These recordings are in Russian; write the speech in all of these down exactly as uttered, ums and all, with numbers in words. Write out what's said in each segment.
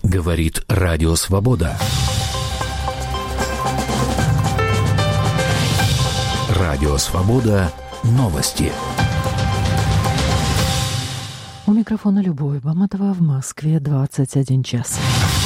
Говорит Радио Свобода. Радио Свобода. Новости. У микрофона Любовь Баматова, в Москве двадцать один час.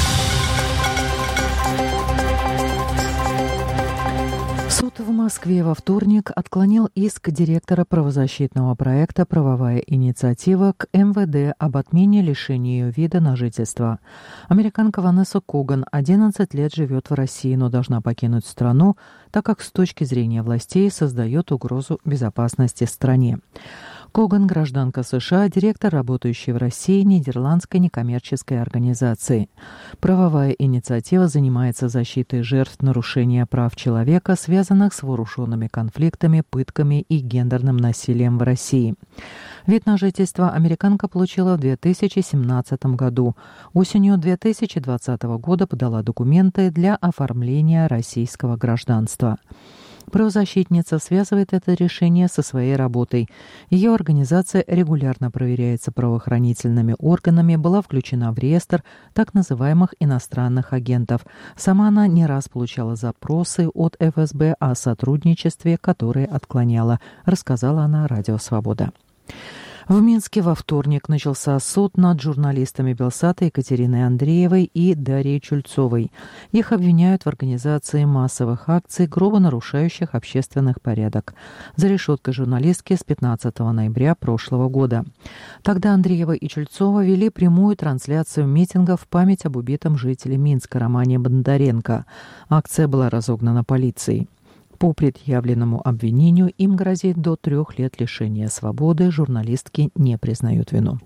Суд в Москве во вторник отклонил иск директора правозащитного проекта «Правовая инициатива» к эм вэ дэ об отмене лишения ее вида на жительство. Американка Ванесса Коган одиннадцать лет живет в России, но должна покинуть страну, так как с точки зрения властей создает угрозу безопасности стране. Коган – гражданка США, директор, работающий в России нидерландской некоммерческой организации. Правовая инициатива занимается защитой жертв нарушения прав человека, связанных с вооруженными конфликтами, пытками и гендерным насилием в России. Вид на жительство американка получила в две тысячи семнадцатом году. Осенью две тысячи двадцатого года подала документы для оформления российского гражданства. Правозащитница связывает это решение со своей работой. Ее организация регулярно проверяется правоохранительными органами, была включена в реестр так называемых иностранных агентов. Сама она не раз получала запросы от эф эс бэ о сотрудничестве, которые отклоняла, рассказала она Радио Свобода. В Минске во вторник начался суд над журналистами Белсата Екатериной Андреевой и Дарьей Чульцовой. Их обвиняют в организации массовых акций, грубо нарушающих общественный порядок. За решеткой журналистки с пятнадцатого ноября прошлого года. Тогда Андреева и Чульцова вели прямую трансляцию митинга в память об убитом жителе Минска Романе Бондаренко. Акция была разогнана полицией. По предъявленному обвинению им грозит до трех лет лишения свободы. Журналистки не признают вину.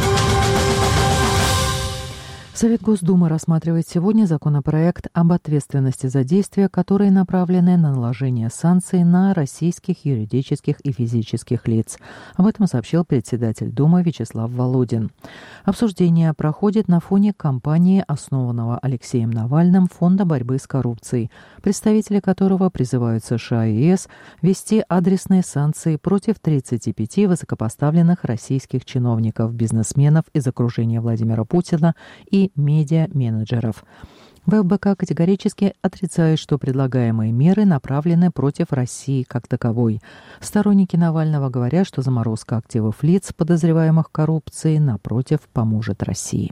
Совет Госдумы рассматривает сегодня законопроект об ответственности за действия, которые направлены на наложение санкций на российских юридических и физических лиц. Об этом сообщил председатель Думы Вячеслав Володин. Обсуждение проходит на фоне кампании, основанного Алексеем Навальным Фонда борьбы с коррупцией, представители которого призывают США и ЕС ввести адресные санкции против тридцати пяти высокопоставленных российских чиновников, бизнесменов из окружения Владимира Путина и медиа-менеджеров. вэ эф бэ ка категорически отрицает, что предлагаемые меры направлены против России как таковой. Сторонники Навального говорят, что заморозка активов лиц, подозреваемых в коррупции, напротив, поможет России.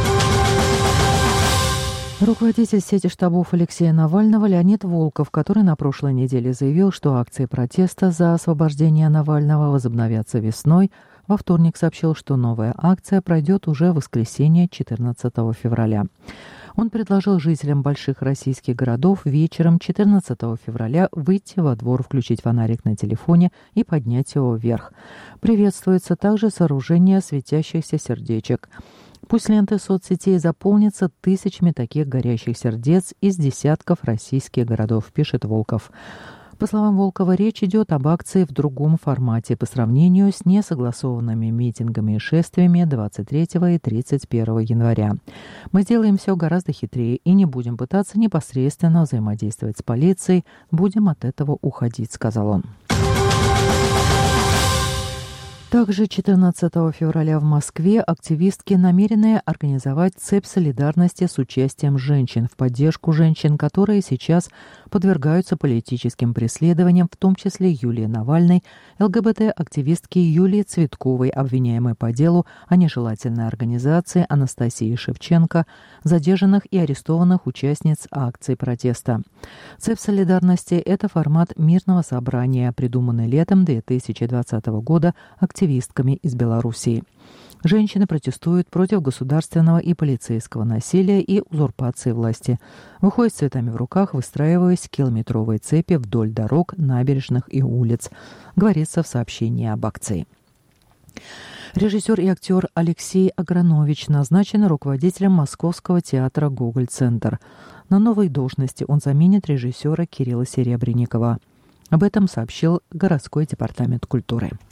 Руководитель сети штабов Алексея Навального Леонид Волков, который на прошлой неделе заявил, что акции протеста за освобождение Навального возобновятся весной, во вторник сообщил, что новая акция пройдет уже в воскресенье четырнадцатого февраля. Он предложил жителям больших российских городов вечером четырнадцатого февраля выйти во двор, включить фонарик на телефоне и поднять его вверх. Приветствуется также сооружение светящихся сердечек. Пусть ленты соцсетей заполнятся тысячами таких горящих сердец из десятков российских городов, пишет Волков. По словам Волкова, речь идет об акции в другом формате по сравнению с несогласованными митингами и шествиями двадцать третьего и тридцать первого января. Мы сделаем все гораздо хитрее и не будем пытаться непосредственно взаимодействовать с полицией, будем от этого уходить, сказал он. Также четырнадцатого февраля в Москве активистки намерены организовать цепь солидарности с участием женщин в поддержку женщин, которые сейчас подвергаются политическим преследованиям, в том числе Юлии Навальной, эл гэ бэ тэ-активистки Юлии Цветковой, обвиняемой по делу о нежелательной организации Анастасии Шевченко, задержанных и арестованных участниц акций протеста. Цепь солидарности – это формат мирного собрания, придуманный летом две тысячи двадцатого года активистками из Белоруссии. Женщины протестуют против государственного и полицейского насилия и узурпации власти. Выходят с цветами в руках, выстраиваясь в километровые цепи вдоль дорог, набережных и улиц, говорится в сообщении об акции. Режиссер и актер Алексей Агранович назначен руководителем Московского театра «Гоголь-центр». На новой должности он заменит режиссера Кирилла Серебренникова. Об этом сообщил городской департамент культуры.